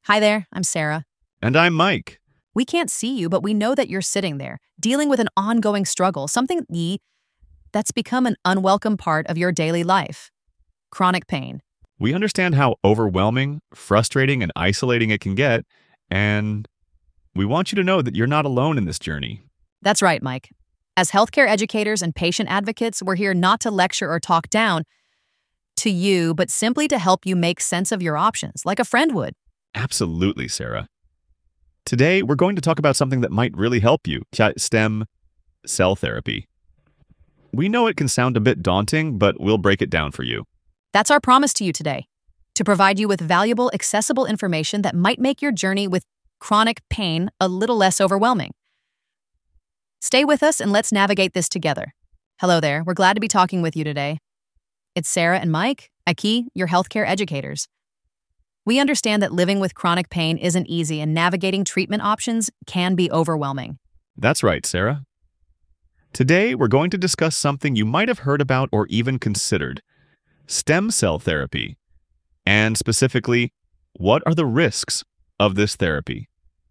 Hi there, I'm Sarah. And I'm Mike. We can't see you, but we know that you're sitting there, dealing with an ongoing struggle, something that's become an unwelcome part of your daily life. Chronic pain. We understand how overwhelming, frustrating, and isolating it can get, and we want you to know that you're not alone in this journey. That's right, Mike. As healthcare educators and patient advocates, we're here not to lecture or talk down to you, but simply to help you make sense of your options, like a friend would. Absolutely, Sarah. Today, we're going to talk about something that might really help you, stem cell therapy. We know it can sound a bit daunting, but we'll break it down for you. That's our promise to you today, to provide you with valuable, accessible information that might make your journey with chronic pain a little less overwhelming. Stay with us and let's navigate this together. Hello there, we're glad to be talking with you today. It's Sarah and Mike, Aki, your healthcare educators. We understand that living with chronic pain isn't easy and navigating treatment options can be overwhelming. That's right, Sarah. Today, we're going to discuss something you might have heard about or even considered: stem cell therapy. And specifically, what are the risks of this therapy?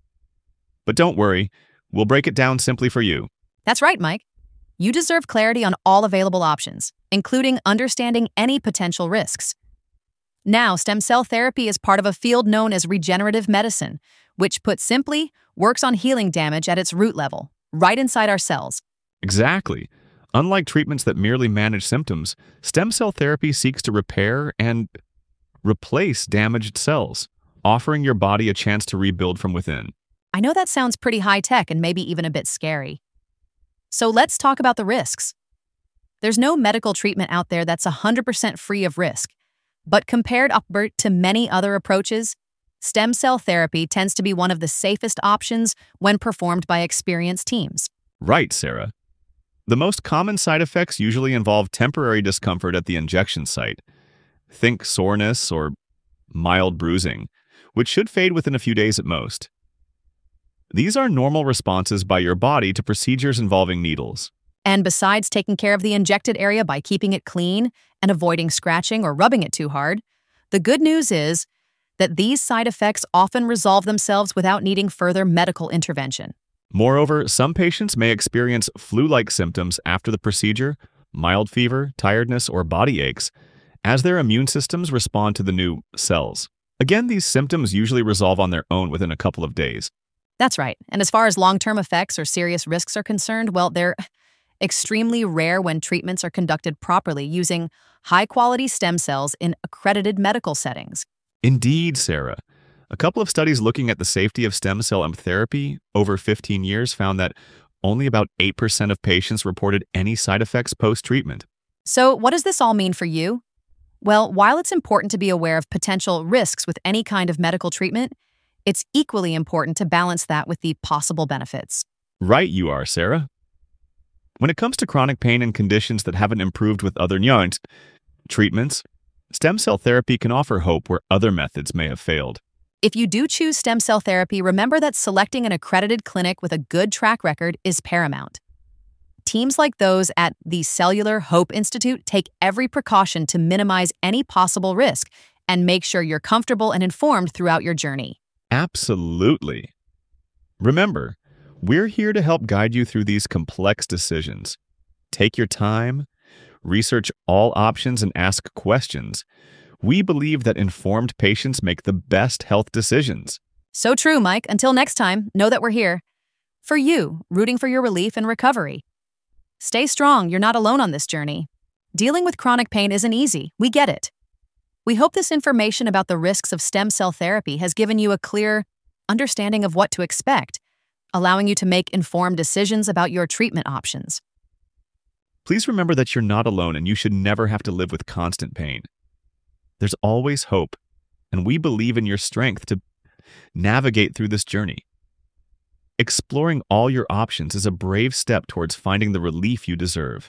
But don't worry, we'll break it down simply for you. That's right, Mike. You deserve clarity on all available options, including understanding any potential risks. Now, stem cell therapy is part of a field known as regenerative medicine, which, put simply, works on healing damage at its root level, right inside our cells. Exactly. Unlike treatments that merely manage symptoms, stem cell therapy seeks to repair and replace damaged cells, offering your body a chance to rebuild from within. I know that sounds pretty high-tech and maybe even a bit scary. So let's talk about the risks. There's no medical treatment out there that's 100% free of risk. But compared to many other approaches, stem cell therapy tends to be one of the safest options when performed by experienced teams. Right, Sarah. The most common side effects usually involve temporary discomfort at the injection site. Think soreness or mild bruising, which should fade within a few days at most. These are normal responses by your body to procedures involving needles. And besides taking care of the injected area by keeping it clean and avoiding scratching or rubbing it too hard, the good news is that these side effects often resolve themselves without needing further medical intervention. Moreover, some patients may experience flu-like symptoms after the procedure, mild fever, tiredness, or body aches, as their immune systems respond to the new cells. Again, these symptoms usually resolve on their own within a couple of days. That's right. And as far as long-term effects or serious risks are concerned, well, they're extremely rare when treatments are conducted properly using high-quality stem cells in accredited medical settings. Indeed, Sarah. A couple of studies looking at the safety of stem cell therapy over 15 years found that only about 8% of patients reported any side effects post-treatment. So what does this all mean for you? Well, while it's important to be aware of potential risks with any kind of medical treatment, it's equally important to balance that with the possible benefits. Right you are, Sarah. When it comes to chronic pain and conditions that haven't improved with other treatments, stem cell therapy can offer hope where other methods may have failed. If you do choose stem cell therapy, remember that selecting an accredited clinic with a good track record is paramount. Teams like those at the Cellular Hope Institute take every precaution to minimize any possible risk and make sure you're comfortable and informed throughout your journey. Absolutely. Remember, we're here to help guide you through these complex decisions. Take your time, research all options, and ask questions. We believe that informed patients make the best health decisions. So true, Mike. Until next time, know that we're here for you, rooting for your relief and recovery. Stay strong. You're not alone on this journey. Dealing with chronic pain isn't easy. We get it. We hope this information about the risks of stem cell therapy has given you a clear understanding of what to expect, allowing you to make informed decisions about your treatment options. Please remember that you're not alone and you should never have to live with constant pain. There's always hope, and we believe in your strength to navigate through this journey. Exploring all your options is a brave step towards finding the relief you deserve.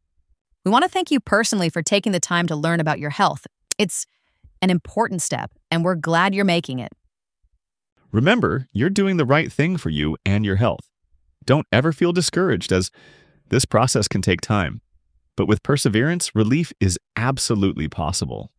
We want to thank you personally for taking the time to learn about your health. It's an important step, and we're glad you're making it. Remember, you're doing the right thing for you and your health. Don't ever feel discouraged, as this process can take time. But with perseverance, relief is absolutely possible.